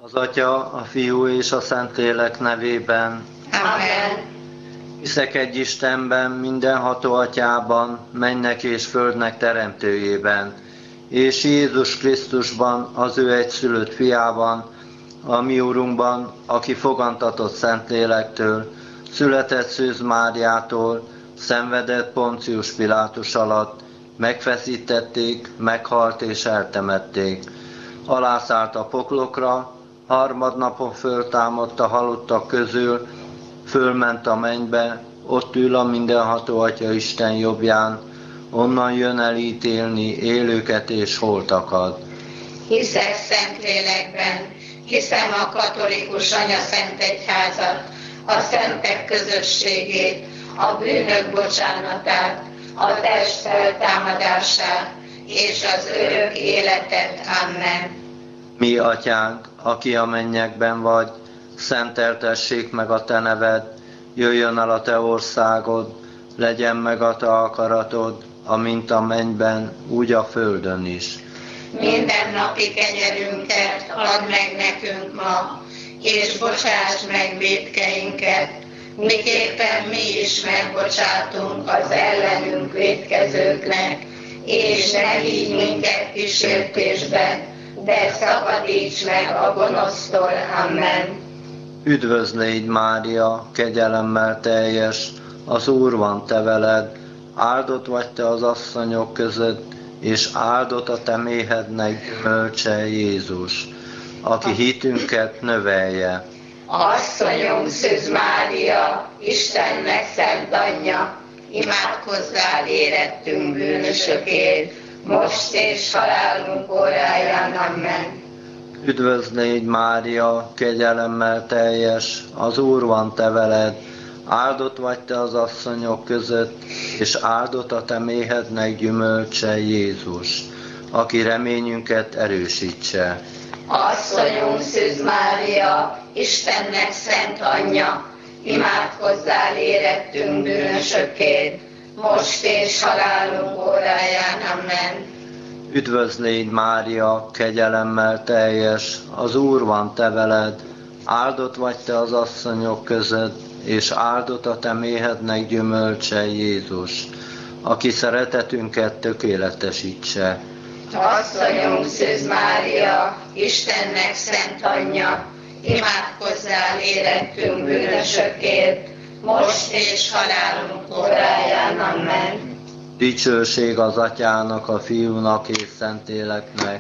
Az Atya, a Fiú és a Szentlélek nevében. Amen. Hiszek egy Istenben, mindenható Atyában, mennek és földnek teremtőjében, és Jézus Krisztusban, az ő egyszülött fiában, a mi Urunkban, aki fogantatott Szentlélektől, született Szűz Máriától, szenvedett Poncius Pilátus alatt, megfeszítették, meghalt és eltemették. Alászállt a poklokra, harmadnapon föltámadt a halottak közül, fölment a mennybe, ott ül a mindenható Atya Isten jobbján, onnan jön el ítélni élőket és holtakat. Hiszek Szentlélekben, hiszem a katolikus anyaszentegyházat, a szentek közösségét, a bűnök bocsánatát, a test feltámadását és az örök életet. Amen. Mi, Atyánk, aki a mennyekben vagy, szenteltessék meg a Te neved, jöjjön el a Te országod, legyen meg a Te akaratod, amint a mennyben, úgy a földön is. Minden napi kenyerünket add meg nekünk ma, és bocsáss meg vétkeinket, miképpen mi is megbocsátunk az ellenünk vétkezőknek, és ne vigy minket kísértésbe, de szabadíts meg a gonosztól. Amen. Üdvözlégy, Mária, kegyelemmel teljes, az Úr van te veled, áldott vagy te az asszonyok között, és áldott a te méhednek gyümölcse Jézus, aki hitünket növelje. Asszonyom, Szűz Mária, Istennek szent anyja, imádkozzál érettünk bűnösökért, most és halálunk óráján. Amen. Üdvözlégy, Mária, kegyelemmel teljes, az Úr van te veled, áldott vagy te az asszonyok között, és áldott a te méhednek gyümölcse Jézus, aki reményünket erősítse. Asszonyom, Szűz Mária, Istennek szent anyja, imádkozzál érettünk bűnösökért, most és halálunk óráján. Amen. Üdvözlégy, Mária, kegyelemmel teljes, az Úr van te veled, áldott vagy te az asszonyok között, és áldott a te méhednek gyümölcse Jézus, aki szeretetünket tökéletesítse. Asszonyom, Szűz Mária, Istennek szent anyja, imádkozzál érettünk bűnösökért, most és halálunk óráján. Amen. Dicsőség az Atyának, a Fiúnak és Szentléleknek,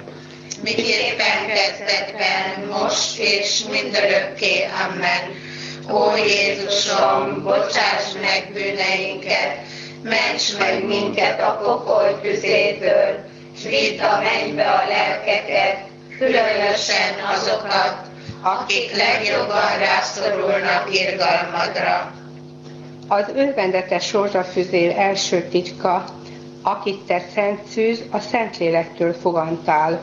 miképpen kezdetben, most és mindörökké. Amen. Ó Jézusom, bocsáss meg bűneinket, ments meg minket a pokol tüzétől, s vidd a mennybe a lelkeket, különösen azokat, akik legjobban rászorulnak irgalmadra. Az örvendetes rózsafüzér első titka, akit te, Szent Szűz, a Szentlélektől fogantál.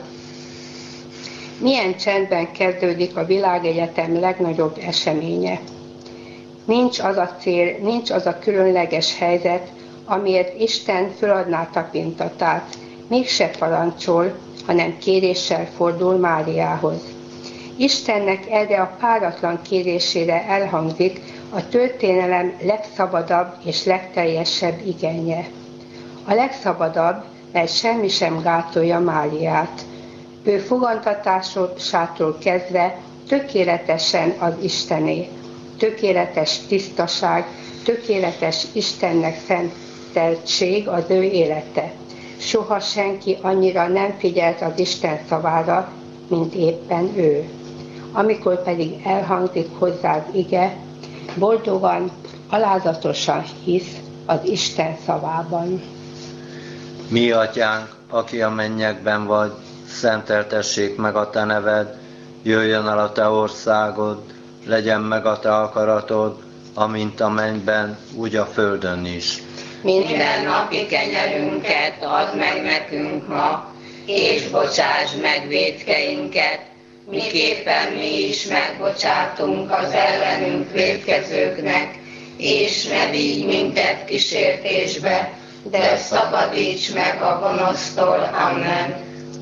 Milyen csendben kezdődik a világegyetem legnagyobb eseménye. Nincs az a cél, nincs az a különleges helyzet, amiért Isten föladná tapintatát, mégse parancsol, hanem kéréssel fordul Máriához. Istennek erre a páratlan kérésére elhangzik a történelem legszabadabb és legteljesebb igénye. A legszabadabb, mert semmi sem gátolja Máriát. Ő fogantatásától kezdve tökéletesen az Istené, tökéletes tisztaság, tökéletes Istennek szenteltség az ő élete. Soha senki annyira nem figyelt az Isten szavára, mint éppen ő. Amikor pedig elhangzik hozzá az ige, boldogan, alázatosan hisz az Isten szavában. Mi, Atyánk, aki a mennyekben vagy, szenteltessék meg a te neved, jöjjön el a te országod, legyen meg a te akaratod, amint a mennyben, úgy a földön is. Minden napi kenyerünket add meg nekünk ma, és bocsáss meg vétkeinket, miképpen mi is megbocsátunk az ellenünk vétkezőknek, és ne vigy minket kísértésbe, de szabadíts meg a gonosztól. Amen.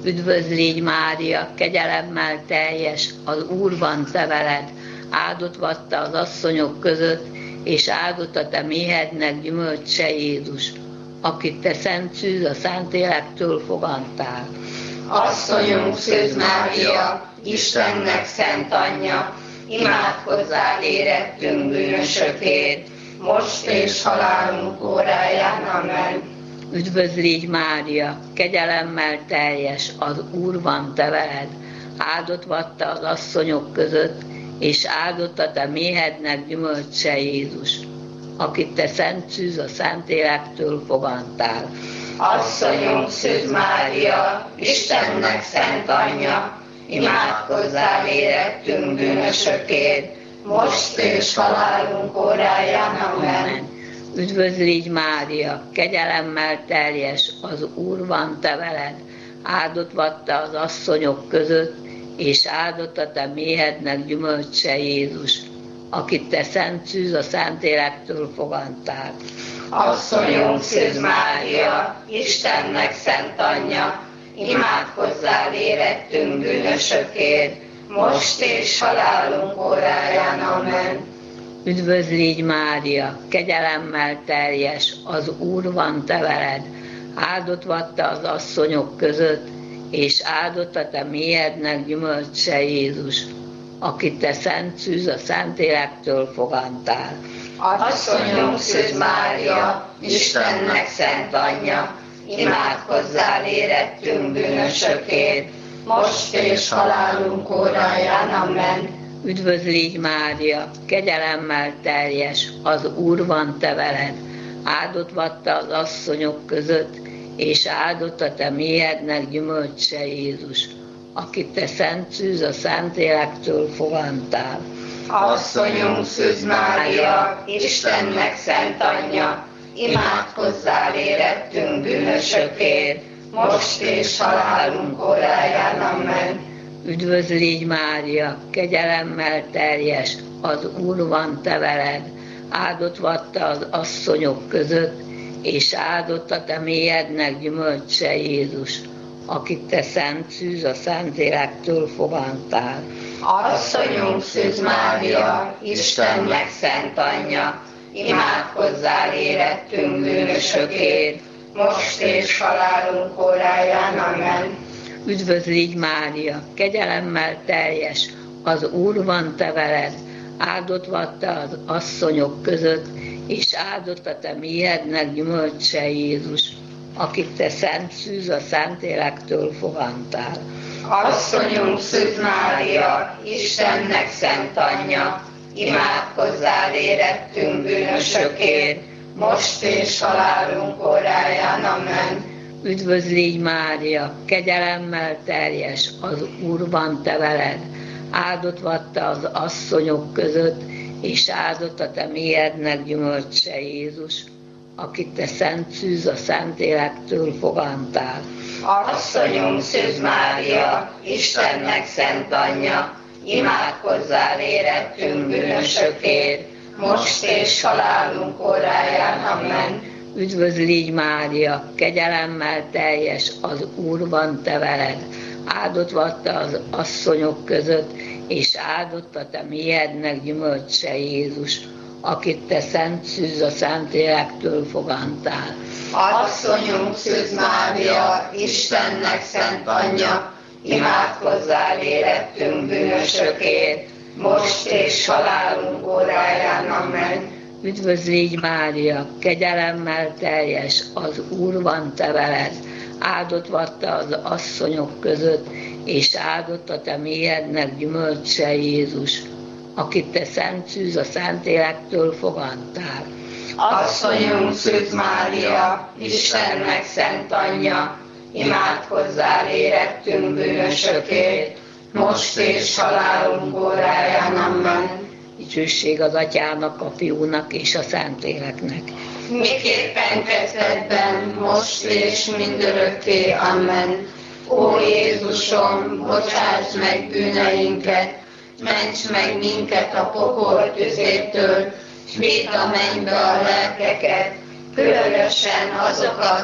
Üdvözlégy Mária, kegyelemmel teljes, az Úr van te veled, áldott vagy te az asszonyok között, és áldott a te méhednek gyümölcse Jézus, akit te szent szűz a Szentlélektől fogantál. Asszonyunk Szűz Mária, Istennek szent anyja, imádkozzál érettünk bűnösökért, most és halálunk óráján. Amen. Üdvözlégy Mária, kegyelemmel teljes, az Úr van te veled, áldott vagy te az asszonyok között, és áldott a te méhednek gyümölcse Jézus, akit te szent szűz a Szentlélektől fogantál. Asszonyunk Szűz Mária, Istennek szent anyja, imádkozzál érettünk bűnösökért, most és halálunk óráján. Amen. Üdvözlégy Mária, kegyelemmel teljes, az Úr van te veled, áldott vagy te az asszonyok között, és áldott a te méhednek gyümölcse Jézus, akit te szent szűz a Szentlélektől fogantál. Asszonyunk Szűz Mária, Istennek szent anyja, imádkozzál érettünk bűnösökért, most és halálunk óráján. Amen. Üdvözlégy Mária, kegyelemmel teljes, az Úr van te veled, áldott vagy te az asszonyok között, és áldott a te méhednek gyümölcse Jézus, akit te szent szűz a Szentlélektől fogantál. Asszonyunk Szűz Mária, Istennek szent anyja, imádkozzál érettünk bűnösökért, most és halálunk óráján. Amen. Üdvözlégy Mária, kegyelemmel teljes, az Úr van te veled, áldott vagy te az asszonyok között, és áldott a te méhednek gyümölcse Jézus, akit te szent szűz a Szentlélektől fogantál. Asszonyunk Szűz Mária, Istennek szent anyja, imádkozzál érettünk bűnösökért, most és halálunk óráján. Amen. Üdvözlégy Mária, kegyelemmel teljes, az Úr van te veled, áldott vagy te az asszonyok között, és áldott a te méhednek gyümölcse Jézus, akit te szent szűz a Szentlélektől fogantál. Asszonyunk Szűz Mária, Istennek szent anyja, imádkozzál érettünk bűnösökért, most és halálunk óráján. Amen. Üdvözlégy Mária, kegyelemmel teljes, az Úr van te veled, áldott vagy te az asszonyok között, és áldott a te méhednek gyümölcse Jézus, akit te szent szűz a Szentlélektől fogantál. Asszonyunk Szűz Mária, Istennek szent anyja, imádkozzál érettünk bűnösökért, most és halálunk óráján. Amen. Üdvözlégy Mária, kegyelemmel teljes, az Úr van te veled, áldott vagy te az asszonyok között, és áldott a te méhednek gyümölcse Jézus, akit te szent szűz a Szentlélektől fogantál. Asszonyunk Szűz Mária, Istennek szent anyja, imádkozzál érettünk bűnösökért, most és halálunk óráján. Amen. Üdvözlégy Mária, kegyelemmel teljes, az Úr van te veled, áldott vagy te az asszonyok között, és áldott a te méhednek gyümölcse Jézus, akit te szent szűz a Szentlélektől fogantál. Asszonyunk Szűz Mária, Istennek szent anyja, imádkozzál érettünk bűnösökért, most és halálunk óráján. Amen. Üdvözlégy Mária, kegyelemmel teljes, az Úr van te veled, áldott vagy te az asszonyok között, és áldott a te méhednek gyümölcse Jézus, akit te szent szűz a Szentlélektől fogantál. Asszonyunk Szűz Mária, Istennek szent anyja, imádkozzál érettünk bűnösökért, most és halálunk óráján. Amen. Dicsőség az Atyának, a Fiúnak és a Szentléleknek. Miképpen kezdetben, most és mindörökké. Amen. Ó Jézusom, bocsáss meg bűneinket, ments meg minket a pokol tüzétől, s vidd a mennybe a lelkeket, különösen azokat,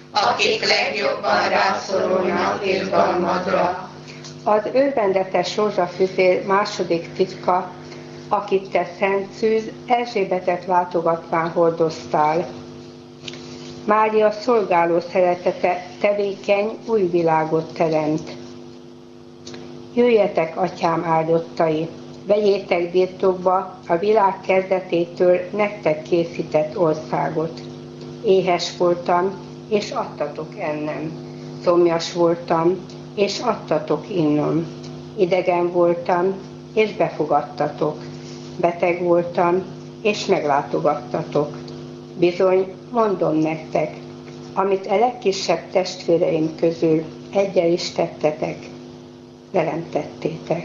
akik legjobban rászorulnak irgalmadra. Az örvendetes rózsafüzér második titka, akit te szent szűz Erzsébetet látogatván hordoztál. Mária szolgáló szeretete tevékeny új világot teremt. Jöjjetek, atyám áldottai, vegyétek birtokba a világ kezdetétől nektek készített országot. Éhes voltam, és adtatok ennem. Szomjas voltam, és adtatok innom. Idegen voltam, és befogadtatok. Beteg voltam, és meglátogattatok. Bizony, mondom nektek, amit a legkisebb testvéreim közül egyel is tettetek, velem tettétek.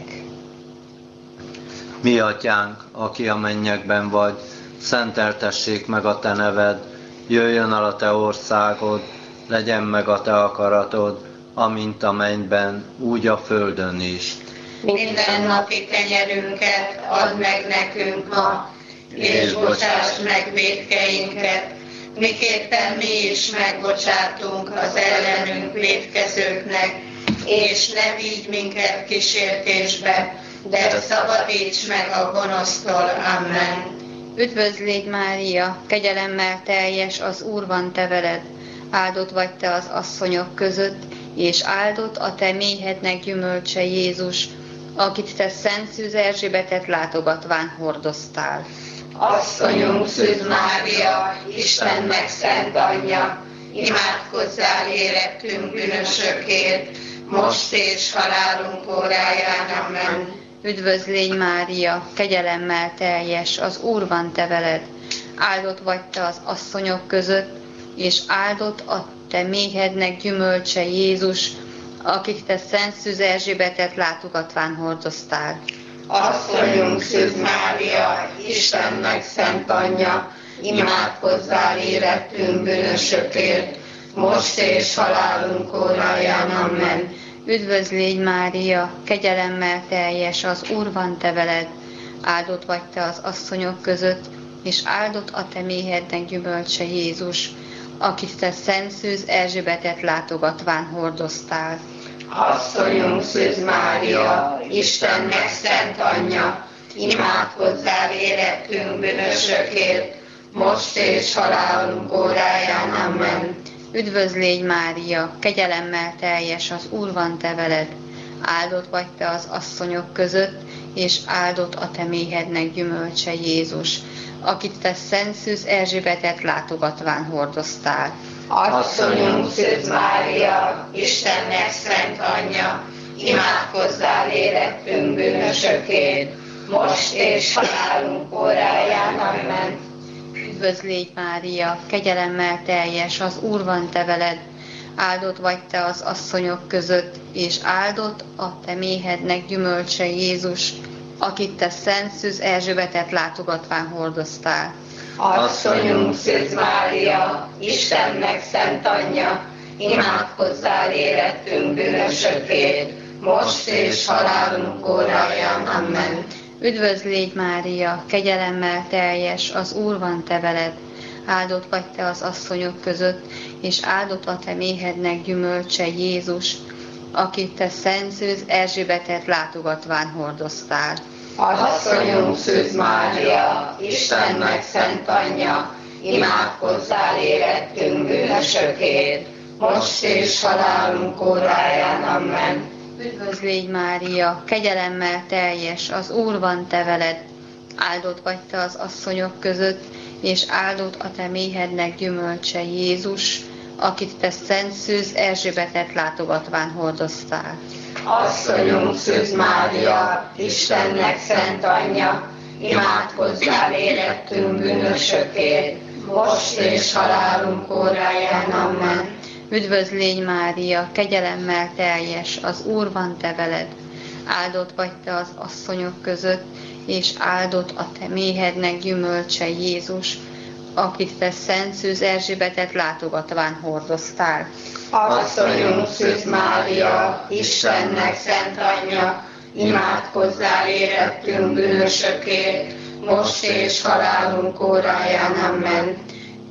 Mi atyánk, aki a mennyekben vagy, szenteltessék meg a te neved, jöjjön el a te országod, legyen meg a te akaratod, amint a mennyben, úgy a földön is. Minden napi kenyerünket add meg nekünk ma, és bocsáss meg vétkeinket, miképpen mi is megbocsátunk az ellenünk vétkezőknek, és ne vigy minket kísértésbe, de szabadíts meg a gonosztól. Amen. Üdvözlégy Mária, kegyelemmel teljes, az Úr van te veled, áldott vagy te az asszonyok között, és áldott a te méhednek gyümölcse Jézus, akit te Szent Szűz Erzsébetet látogatván hordoztál. Asszonyunk Szűz Mária, Istennek szent anyja, imádkozzál érettünk bűnösökért, most és halálunk óráján. Amen. Üdvözlégy Mária, kegyelemmel teljes, az Úr van te veled, áldott vagy te az asszonyok között, és áldott a te méhednek gyümölcse Jézus, akik te Szent Szűz Erzsébetet látogatván hordoztál. Asszonyunk Szűz Mária, Istennek szent anyja, imádkozzál érettünk bűnösökért, most és halálunk óráján. Amen. Üdvözlégy Mária, kegyelemmel teljes, az Úr van te veled, áldott vagy te az asszonyok között, és áldott a te méhednek gyümölcse Jézus, akit te Szent Szűz Erzsébetet látogatván hordoztál. Asszonyunk Szűz Mária, Istennek szent anyja, imádkozzál érettünk bűnösökért, most és halálunk óráján. Amen. Üdvözlégy Mária, kegyelemmel teljes, az Úr van te veled, áldott vagy te az asszonyok között, és áldott a te méhednek gyümölcse Jézus, akit te Szent Szűz Erzsébetet látogatván hordoztál. Asszonyunk Szűz Mária, Istennek szent anyja, imádkozzál érettünk bűnösökért, most és halálunk óráján. Amen. Üdvözlégy Mária, kegyelemmel teljes, az Úr van te veled, áldott vagy te az asszonyok között, és áldott a te méhednek gyümölcse Jézus, akit te Szent Szűz Erzsébetet látogatván hordoztál. Asszonyunk Szűz Mária, Istennek szent anyja, imádkozzál érettünk bűnösökért, most és halálunk óráján. Amen. Üdvözlégy Mária, kegyelemmel teljes, az Úr van te veled, áldott vagy te az asszonyok között, és áldott a te méhednek gyümölcse Jézus, akit te Szent Szűz Erzsébetet látogatván hordoztál. Asszonyunk Szűz Mária, Istennek szent anyja, imádkozzál érettünk bűnösökért, most és halálunk óráján. Amen. Üdvözlégy Mária, kegyelemmel teljes, az Úr van te veled, áldott vagy te az asszonyok között, és áldott a te méhednek gyümölcse Jézus, akit te Szent Szűz Erzsébetet látogatván hordoztál. Asszonyunk Szűz Mária, Istennek szent anyja, imádkozzál érettünk bűnösökért, most és halálunk óráján. Amen. Üdvözlégy Mária, kegyelemmel teljes, az Úr van te veled, áldott vagy te az asszonyok között, és áldott a te méhednek gyümölcse Jézus, akit te Szent Szűz Erzsébetet látogatván hordoztál. Asszonyunk Szűz Mária, Istennek szent anyja, imádkozzál érettünk bűnösökért, most és halálunk óráján. Amen.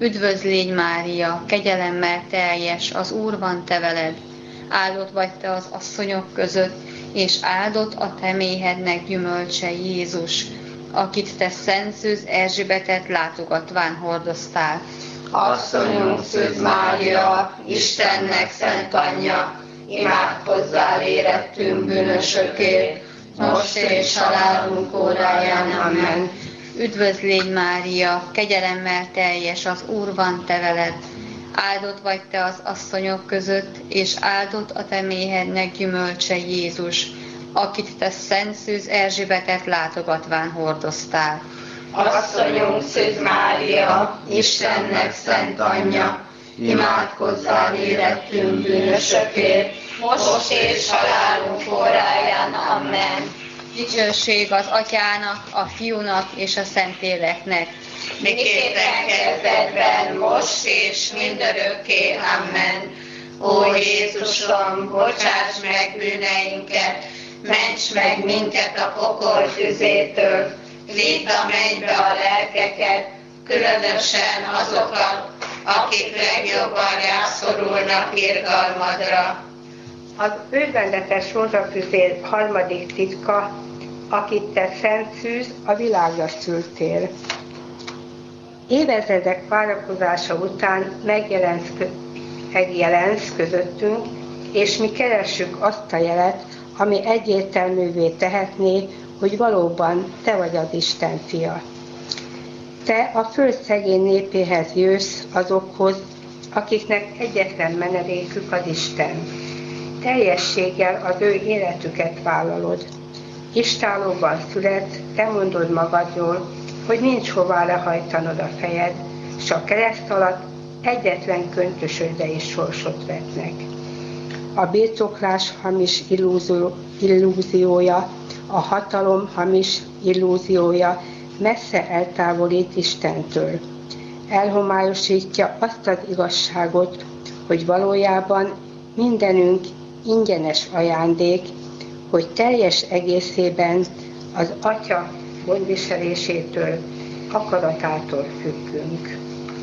Üdvözl légy Mária, kegyelemmel teljes, az Úr van te veled. Áldott vagy te az asszonyok között, és áldott a te méhednek gyümölcse Jézus, akit te Szent Szűz Erzsébetet látogatván hordoztál. Asszonyunk Szűz Mária, Istennek szent anyja, imádkozzál érettünk bűnösökért, most és halálunk óráján. Amen. Üdvözl légy Mária, kegyelemmel teljes, az Úr van te veled. Áldott vagy te az asszonyok között, és áldott a te méhednek gyümölcse Jézus, akit te Szent Szűz Erzsébetet látogatván hordoztál. Asszonyunk Szűz Mária, Istennek szent anyja, imádkozzál érettünk bűnösökért, most és halálunk óráján. Amen. Dicsőség az Atyának, a Fiúnak és a Szentléleknek. Miképpen kezdetben, most és mindörökké. Amen. Ó Jézusom, bocsáss meg bűneinket, ments meg minket a pokol tüzétől, vidd a mennybe a lelkeket, különösen azokat, akik legjobban rászorulnak irgalmadra. Az örvendetes rózsafüzér harmadik titka, akit te Szent Szűz, a világra szültél. Évezredek várakozása után megjelensz közöttünk, és mi keressük azt a jelet, ami egyértelművé tehetné, hogy valóban te vagy az Isten fia. Te a föld szegény népéhez jössz, azokhoz, akiknek egyetlen menedékük az Isten. Teljességgel az ő életüket vállalod. Istállóban születsz, te mondod magadról, hogy nincs hová lehajtanod a fejed, s a kereszt alatt egyetlen köntösödre is sorsot vetnek. A birtoklás hamis illúziója, a hatalom hamis illúziója messze eltávolít Istentől. Elhomályosítja azt az igazságot, hogy valójában mindenünk ingyenes ajándék, hogy teljes egészében az Atya gondviselésétől, akaratától függünk.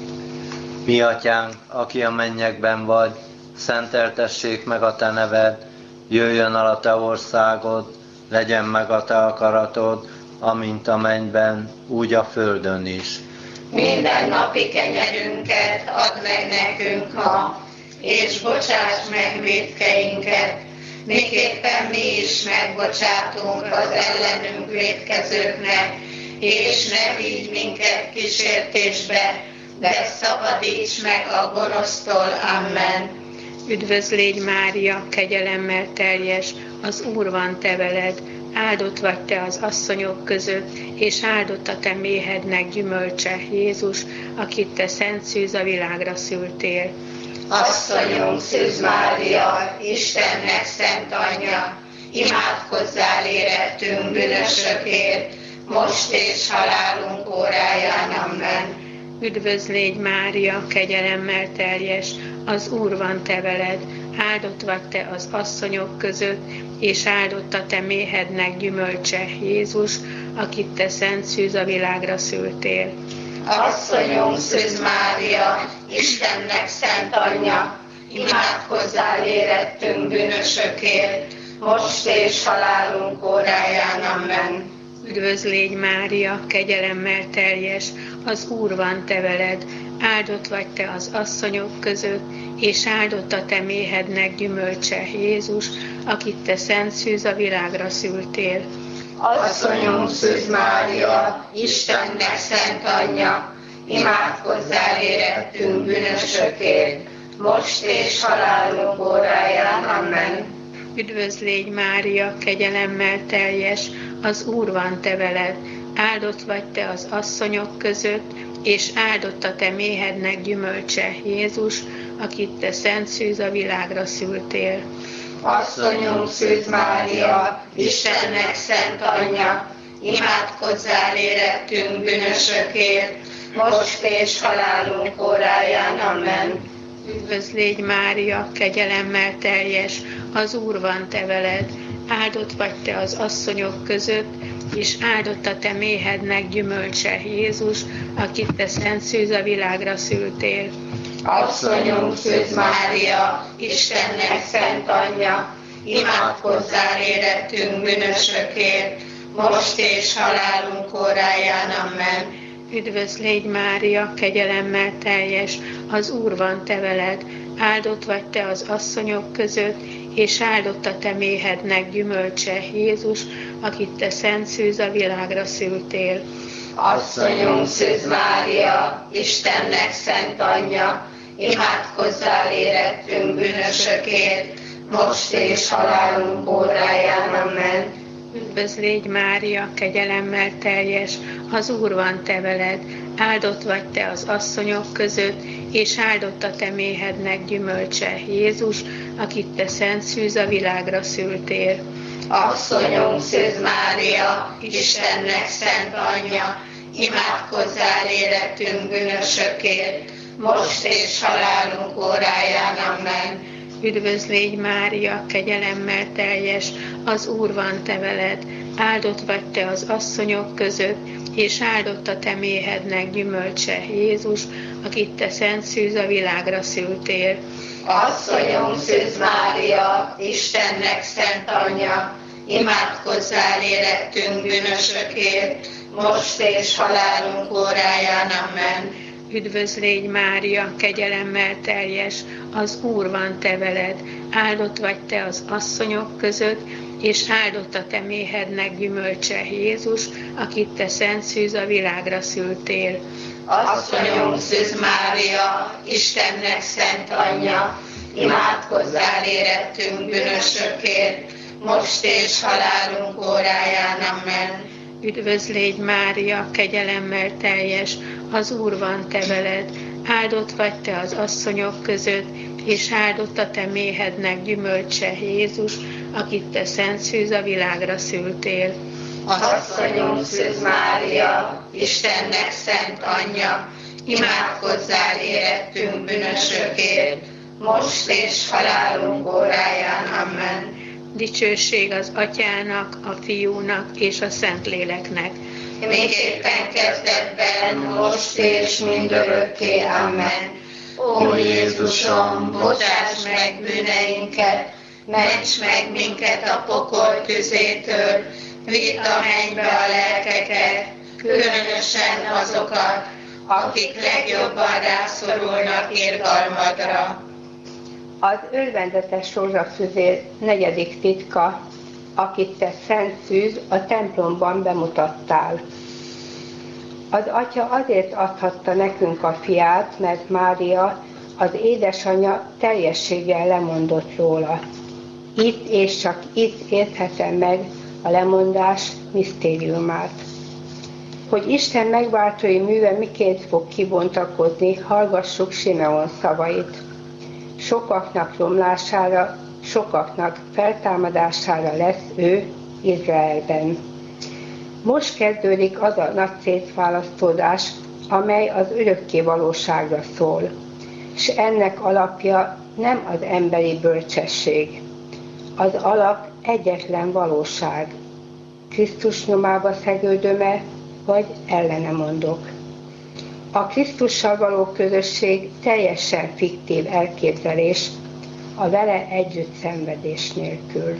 Mi Atyánk, aki a mennyekben vagy, szenteltessék meg a te neved, jöjjön el a te országod, legyen meg a te akaratod, amint a mennyben, úgy a földön is. Minden napi kenyerünket add meg nekünk ma, és bocsáss meg vétkeinket, miképpen mi is megbocsátunk az ellenünk vétkezőknek, és ne vigy minket kísértésbe, de szabadíts meg a gonosztól. Amen. Üdvözl légy Mária, kegyelemmel teljes, az Úr van te veled, áldott vagy te az asszonyok között, és áldott a te méhednek gyümölcse Jézus, akit te Szent Szűz a világra szültél. Asszonyunk Szűz Mária, Istennek szent anyja, imádkozzál érettünk bűnösökért, most és halálunk óráján. Amen. Üdvözl légy Mária, kegyelemmel teljes, az Úr van te veled, áldott vagy te az asszonyok között, és áldott a te méhednek gyümölcse Jézus, akit te Szent Szűz a világra szültél. Asszonyunk Szűz Mária, Istennek szent anyja, imádkozzál érettünk bűnösökért, most és halálunk óráján. Amen. Üdvözl légy Mária, kegyelemmel teljes, az Úr van te veled, áldott vagy te az asszonyok között, és áldott a te méhednek gyümölcse Jézus, akit te Szent Szűz a világra szültél. Asszonyunk Szűz Mária, Istennek szent anyja, imádkozzál érettünk bűnösökért, most és halálunk óráján. Amen. Üdvözl légy Mária, kegyelemmel teljes, az Úr van te veled, áldott vagy te az asszonyok között, és áldott a te méhednek gyümölcse Jézus, akit te Szent Szűz a világra szültél. Asszonyunk Szűz Mária, Istennek szent anyja, imádkozzál érettünk bűnösökért, most és halálunk óráján. Amen. Üdvözl légy Mária, kegyelemmel teljes, az Úr van te veled, áldott vagy te az asszonyok között, és áldott a te méhednek gyümölcse, Jézus, akit te szent szűz a világra szültél. Asszonyunk Szűz Mária, Istennek szent anyja, imádkozzál érettünk bűnösökért, most és halálunk óráján. Amen. Üdvözl légy Mária, kegyelemmel teljes, az Úr van te veled, áldott vagy te az asszonyok között, és áldott a te méhednek gyümölcse, Jézus, akit te szent szűz a világra szültél. Asszonyunk Szűz Mária, Istennek szent anyja, imádkozzál érettünk bűnösökért, most és halálunk óráján. Amen. Üdvözl légy Mária, kegyelemmel teljes, az Úr van te veled, áldott vagy te az asszonyok között, és áldott a te méhednek gyümölcse, Jézus, akit te szent szűz a világra szültél. Asszonyunk Szűz Mária, Istennek szent anyja, imádkozzál érettünk bűnösökért, most és halálunk óráján. Amen. Üdvözl légy Mária, kegyelemmel teljes, az Úr van te veled, áldott vagy te az asszonyok között, és áldott a te méhednek gyümölcse, Jézus, akit te szent szűz a világra szültél. Asszonyunk Szűz Mária, Istennek szent anyja, imádkozzál érettünk bűnösökért, most és halálunk óráján. Amen. Üdvözl légy Mária, kegyelemmel teljes, az Úr van te veled, áldott vagy te az asszonyok között, és áldott a te méhednek gyümölcse, Jézus, akit te szent szűz a világra szültél. Asszonyunk Szűz Mária, Istennek szent anyja, imádkozzál érettünk bűnösökért, most és halálunk óráján. Amen. Üdvözl légy Mária, kegyelemmel teljes, az Úr van te veled, áldott vagy te az asszonyok között, és áldott a te méhednek gyümölcse, Jézus, akit te szent szűz a világra szültél. Asszonyunk Szűz Mária, Istennek szent anyja, imádkozzál érettünk bűnösökért, most és halálunk óráján. Amen. Dicsőség az Atyának, a Fiúnak és a Szentléleknek. Miképpen kezdetben, most és mindörökké. Amen. Ó Jézusom, bocsáss meg bűneinket, ments meg minket a pokol tüzétől, vidd a mennybe a lelkeket, különösen azokat, akik legjobban rászorulnak irgalmadra. Az örvendetes rózsafüzér 4. titka, akit te szent szűz a templomban bemutattál. Az Atya azért adhatta nekünk a fiát, mert Mária, az édesanyja teljességgel lemondott róla. Itt és csak itt érthetem meg a lemondás misztériumát. Hogy Isten megváltói műve miként fog kibontakozni, hallgassuk Simeon szavait. Sokaknak romlására, sokaknak feltámadására lesz ő Izraelben. Most kezdődik az a nagy szétválasztódás, amely az örökké valóságra szól, és ennek alapja nem az emberi bölcsesség. Az alap egyetlen valóság. Krisztus nyomába szegődöm-e, vagy ellene mondok? A Krisztussal való közösség teljesen fiktív elképzelés, a vele együtt szenvedés nélkül.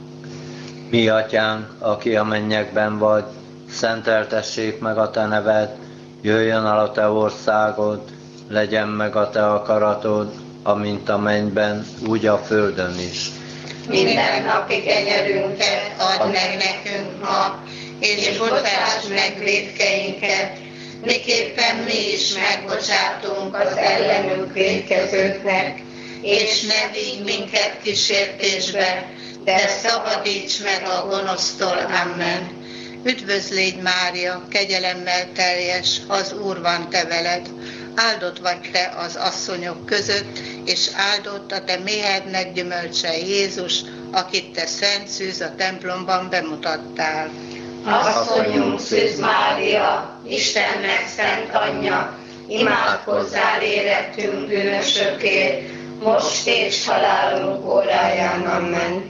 Mi atyánk, aki a mennyekben vagy, szenteltessék meg a te neved, jöjjön el a te országod, legyen meg a te akaratod, amint a mennyben, úgy a földön is. Minden napi kenyerünket add meg nekünk ma, és bocsáss meg vétkeinket, miképpen mi is megbocsátunk az ellenünk vétkezőknek, és ne vigy minket kísértésbe, de szabadíts meg a gonosztól. Amen. Üdvözl légy Mária, kegyelemmel teljes, az Úr van te veled, áldott vagy te az asszonyok között, és áldott a te méhednek gyümölcse, Jézus, akit te szent szűz a templomban bemutattál. Asszonyunk Szűz Mária, Istennek szent anyja, imádkozzál érettünk bűnösökért, most és halálunk óráján. Amen.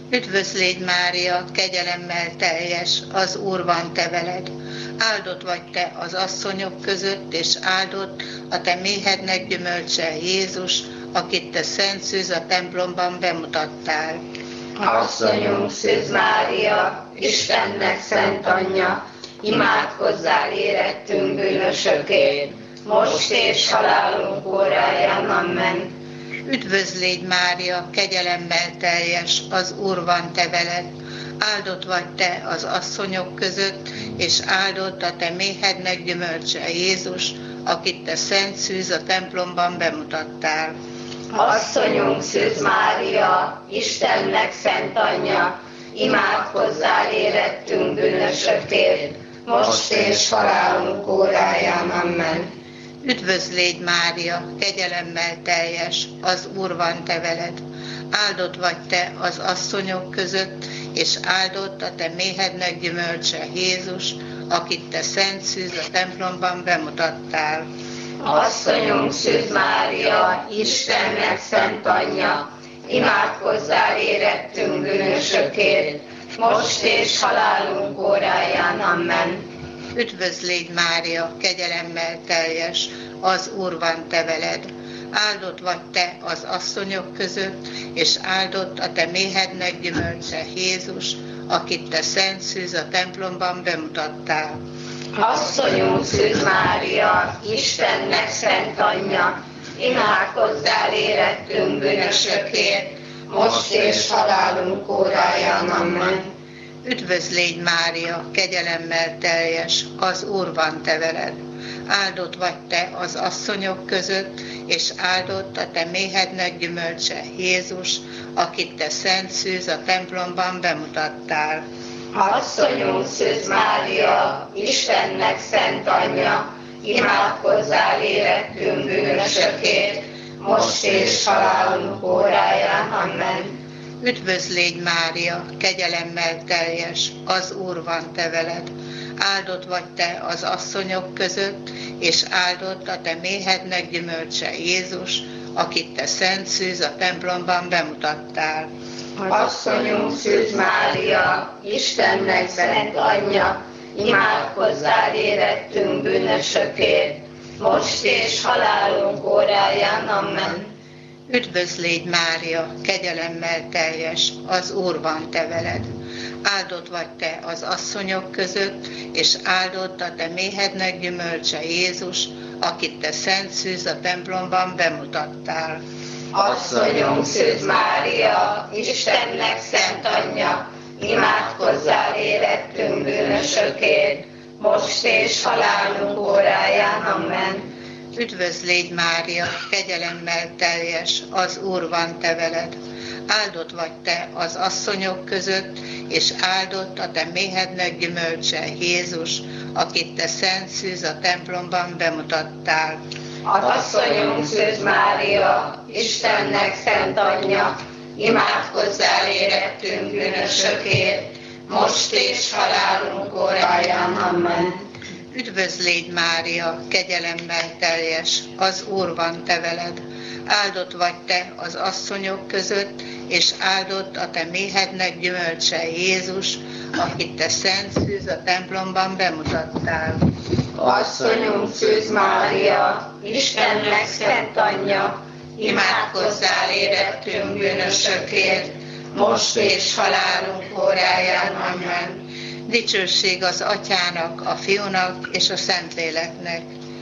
Üdvözlégy Mária, kegyelemmel teljes, az Úr van te veled. Áldott vagy te az asszonyok között, és áldott a te méhednek gyümölcse, Jézus, akit te Szent Szűz a templomban bemutattál. Asszonyunk Szűz Mária, Istennek szent anyja, imádkozzál érettünk bűnösökért, most és halálunk óráján. Amen. Üdvözlégy Mária, kegyelemmel teljes, az Úr van te veled. Áldott vagy te az asszonyok között, és áldott a te méhednek gyümölcse, Jézus, akit te Szent Szűz a templomban bemutattál. Asszonyunk Szűz Mária, Istennek szent anyja, imádkozzál érettünk bűnösökért, most és halálunk óráján. Amen. Üdvözlégy Mária, kegyelemmel teljes, az Úr van te veled. Áldott vagy te az asszonyok között, és áldott a te méhednek gyümölcse, Jézus, akit te Szent Szűz a templomban bemutattál. Asszonyunk Szűz Mária, Istennek szent anyja, imádkozzál érettünk bűnösökért, most és halálunk óráján. Amen. Üdvözlégy Mária, kegyelemmel teljes, az Úr van te veled. Áldott vagy te az asszonyok között, és áldott a te méhednek gyümölcse, Jézus, akit te Szent Szűz a templomban bemutattál. Asszonyunk Szűz Mária, Istennek szent anyja, imádkozzál érettünk bűnösökért, most és halálunk óráján. Amen. Üdvözlégy Mária, kegyelemmel teljes, az Úr van te veled. Áldott vagy te az asszonyok között, és áldott a te méhednek gyümölcse, Jézus, akit te Szent Szűz a templomban bemutattál. Asszonyunk Szűz Mária, Istennek szent anyja, imádkozzál érettünk bűnösökért, most és halálunk óráján. Amen. Üdvözlégy Mária, kegyelemmel teljes, az Úr van te veled. Áldott vagy te az asszonyok között, és áldott a te méhednek gyümölcse, Jézus, akit te Szent Szűz a templomban bemutattál. Asszonyunk Szűz Mária, Istennek szent anyja, imádkozzál érettünk bűnösökért, most és halálunk óráján. Amen. Üdvözlégy Mária, kegyelemmel teljes, az Úr van te veled. Áldott vagy te az asszonyok között, és áldott a te méhednek gyümölcse, Jézus, akit te Szent Szűz a templomban bemutattál. Asszonyunk Szűz Mária, Istennek szent anyja, imádkozzál érettünk bűnösökért, most és halálunk óráján. Amen. Üdvözlégy Mária, kegyelemmel teljes, az Úr van te veled. Áldott vagy te az asszonyok között, és áldott a te méhednek gyümölcse, Jézus, akit te Szent Szűz a templomban bemutattál. Asszonyunk Szűz Mária, Istennek szent anyja, imádkozzál érettünk bűnösökért, most és halálunk óráján. Amen. Üdvözlégy Mária, kegyelemmel teljes, az Úr van te veled. Áldott vagy te az asszonyok között, és áldott a te méhednek gyümölcse, Jézus, akit te Szent Szűz a templomban bemutattál. Asszonyunk Szűz Mária, Istennek szent anyja, imádkozzál érettünk bűnösökért, most és halálunk óráján. Amen. Dicsőség az Atyának, a Fiúnak és a Szentléleknek.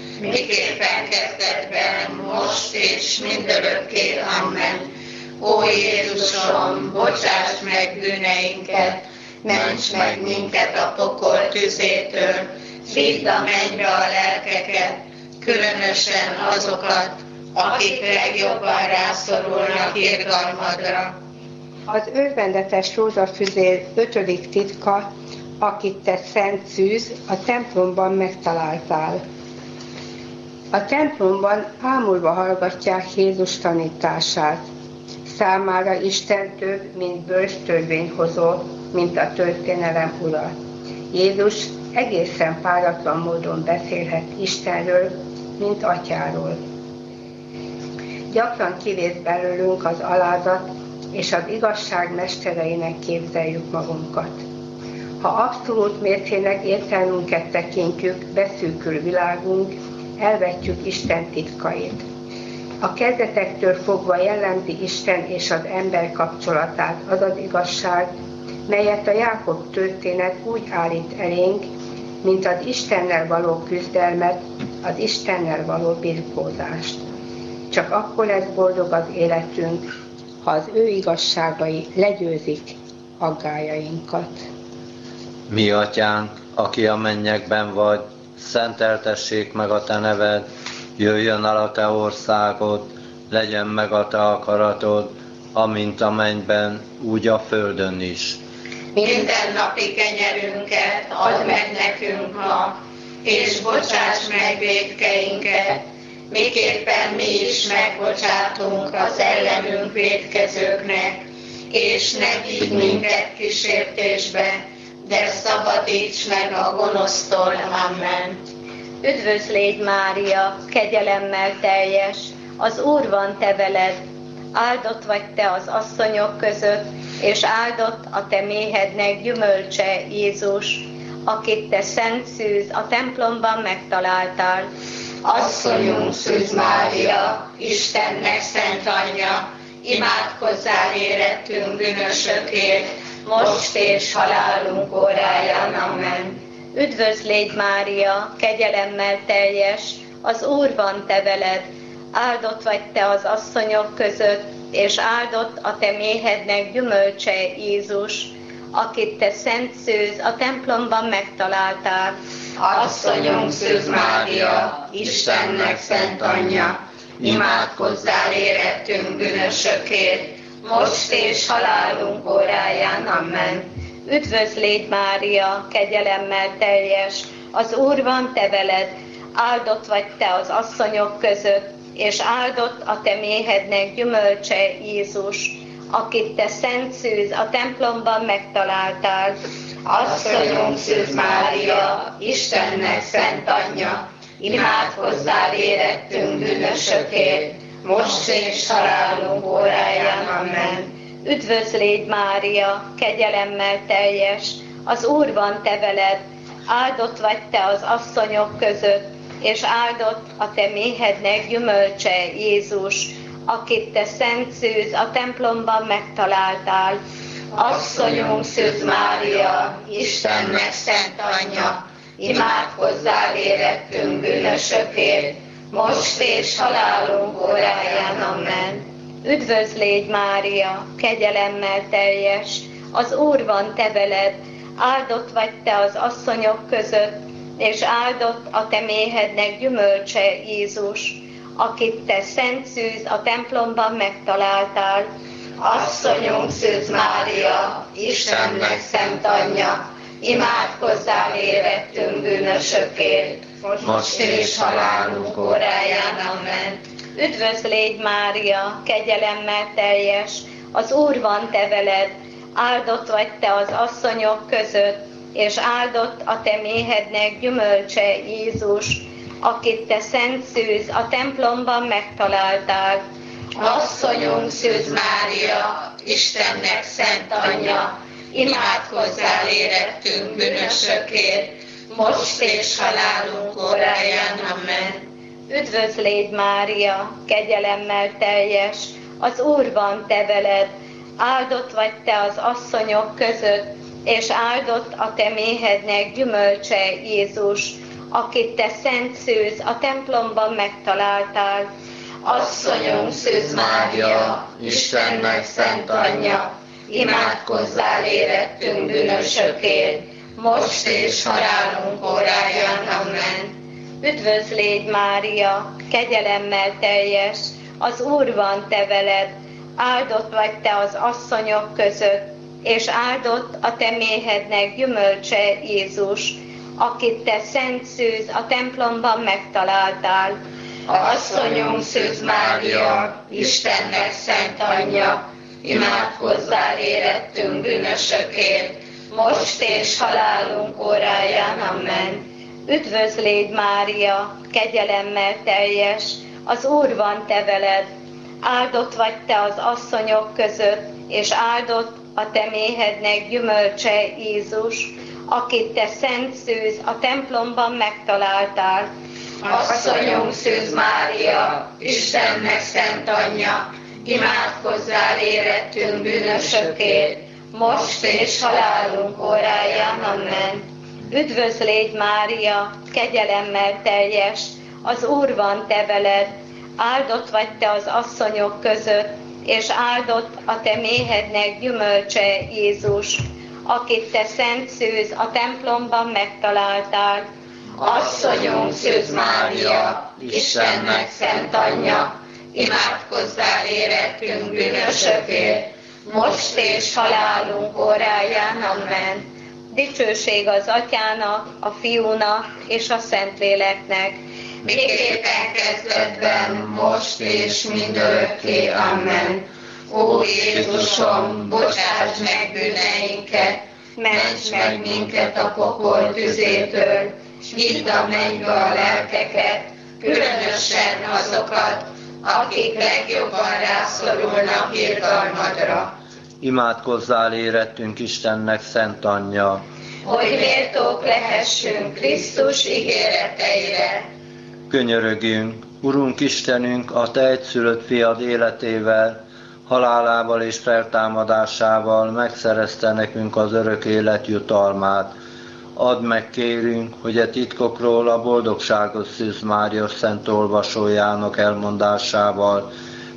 Miképpen kezdetben, most és mindörökké. Amen. Ó Jézusom, bocsáss meg bűneinket, ments meg minket a pokol tüzétől, vidd a mennybe a lelkeket, különösen azokat, akik legjobban rászorulnak irgalmadra. Az örvendetes rózsafüzér 5. titka, akit te Szent Szűz a templomban megtaláltál. A templomban ámulva hallgatják Jézus tanítását. Számára Isten több, mint bölcs törvényhozó, mint a történelem ura. Jézus egészen páratlan módon beszélhet Istenről, mint Atyáról. Gyakran kivész belőlünk az alázat és az igazság mestereinek képzeljük magunkat. Ha abszolút mércének értelmünket tekintjük, beszűkül világunk, elvetjük Isten titkait. A kezdetektől fogva jellemzi Isten és az ember kapcsolatát az az igazság, melyet a Jákob történet úgy állít elénk, mint az Istennel való küzdelmet, az Istennel való birkózást. Csak akkor lesz boldog az életünk, ha az ő igazságai legyőzik aggályainkat. Mi atyánk, aki a mennyekben vagy, szenteltessék meg a te neved, jöjjön el a te országod, legyen meg a te akaratod, amint a mennyben, úgy a földön is. Mindennapi kenyerünket add meg nekünk ma, és bocsáss meg vétkeinket, miképpen mi is megbocsátunk az ellenünk vétkezőknek, és ne vigy minket kísértésbe, de szabadíts meg a gonosztól. Amen. Üdvözl légy, Mária, kegyelemmel teljes, az Úr van te veled, áldott vagy te az asszonyok között, és áldott a te méhednek gyümölcse, Jézus, akit te szent szűz a templomban megtaláltál. Asszonyunk Szűz Mária, Istennek szent anyja, imádkozzál érettünk bűnösökért, most és halálunk óráján. Amen. Üdvözl légy, Mária, kegyelemmel teljes, az Úr van te veled, áldott vagy te az asszonyok között, és áldott a te méhednek gyümölcse, Jézus, akit te szent szűz a templomban megtaláltál. Asszonyunk Szűz Mária, Istennek szent anyja, imádkozzál érettünk bűnösökért, most és halálunk óráján. Amen. Üdvözl légy, Mária, kegyelemmel teljes, az Úr van te veled, áldott vagy te az asszonyok között, és áldott a te méhednek gyümölcse, Jézus, akit te szent szűz a templomban megtaláltál. Asszonyunk Szűz Mária, Istennek szent anyja, imádkozzál érettünk bűnösökért, most és halálunk óráján. Amen. Üdvözl légy, Mária, kegyelemmel teljes, az Úr van te veled, áldott vagy te az asszonyok között, és áldott a te méhednek gyümölcse, Jézus, akit te szent szűz a templomban megtaláltál. Asszonyunk Szűz Mária, Istennek szent anyja, imádkozzál érettünk bűnösökért, most és halálunk óráján. Amen. Üdvözl légy, Mária, kegyelemmel teljes, az Úr van te veled, áldott vagy te az asszonyok között, és áldott a te méhednek gyümölcse, Jézus, akit te szent szűz a templomban megtaláltál. Asszonyunk Szűz Mária, Istennek szent anyja, imádkozzál érettünk bűnösökért, most és halálunk óráján. Amen. Üdvözl légy, Mária, kegyelemmel teljes, az Úr van te veled, áldott vagy te az asszonyok között, és áldott a te méhednek gyümölcse, Jézus, akit te szent szűz a templomban megtaláltál. Asszonyunk Szűz Mária, Istennek szent anyja, imádkozzál érettünk bűnösökért, most és halálunk óráján. Amen. Üdvözl légy, Mária, kegyelemmel teljes, az Úr van te veled, áldott vagy te az asszonyok között, és áldott a te méhednek gyümölcse, Jézus, akit te szent szűz a templomban megtaláltál. Asszonyunk Szűz Mária, Istennek szent anyja, imádkozzál érettünk bűnösökért, most és halálunk óráján. Amen. Üdvözl légy, Mária, kegyelemmel teljes, az Úr van te veled, áldott vagy te az asszonyok között, és áldott a te méhednek gyümölcse, Jézus, akit te szent szűz a templomban megtaláltál. Asszonyunk Szűz Mária, Istennek szent anyja, imádkozzál érettünk bűnösökért, most és halálunk óráján. Amen. Üdvözl légy, Mária, kegyelemmel teljes, az Úr van te veled, áldott vagy te az asszonyok között, és áldott a te méhednek gyümölcse, Jézus, akit te szent szűz a templomban megtaláltál. Asszonyunk Szűz Mária, Istennek szent anyja, imádkozzál érettünk bűnösökért, most és halálunk óráján. Amen. Üdvözl légy, Mária, kegyelemmel teljes, az Úr van te veled, áldott vagy te az asszonyok között, és áldott a te méhednek gyümölcse, Jézus, akit te szent szűz a templomban megtaláltál. Asszonyunk Szűz Mária, Istennek szent anyja, imádkozzál érettünk bűnösökért, most és halálunk óráján. Amen. Dicsőség az Atyának, a Fiúnak és a Szentléleknek, miképpen kezdetben, most és mindörökké. Amen. Ó Jézusom, bocsáss meg bűneinket, ments meg minket a pokol tüzétől, s vidd a mennybe a lelkeket, különösen azokat, akik legjobban rászorulnak irgalmadra. Imádkozzál érettünk Istennek szent anyja, hogy méltók lehessünk Krisztus ígéreteire. Könyörögjünk, Urunk Istenünk, a te egyszülött fiad életével, halálával és feltámadásával megszerezte nekünk az örök élet jutalmát. Add meg, kérünk, hogy a titkokról a boldogságos Szűz Mária szent olvasójának elmondásával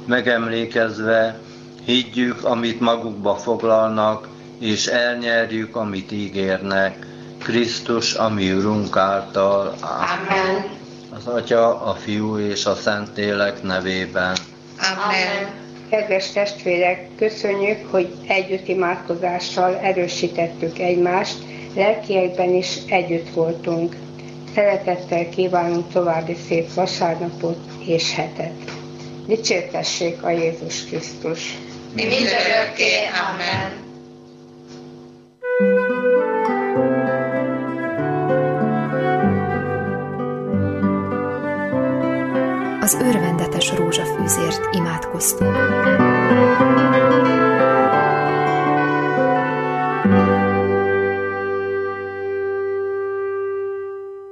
megemlékezve higgyük, amit magukba foglalnak, és elnyerjük, amit ígérnek. Krisztus, a mi Urunk által. Amen. Az Atya, a Fiú és a Szentlélek nevében. Amen. Kedves testvérek, köszönjük, hogy együtt imádkozással erősítettük egymást, lelkiekben is együtt voltunk. Szeretettel kívánunk további szép vasárnapot és hetet. Dicsértessék a Jézus Krisztus! Mindörökké. Amen. Az örvendetes rózsafűzért imádkoztunk.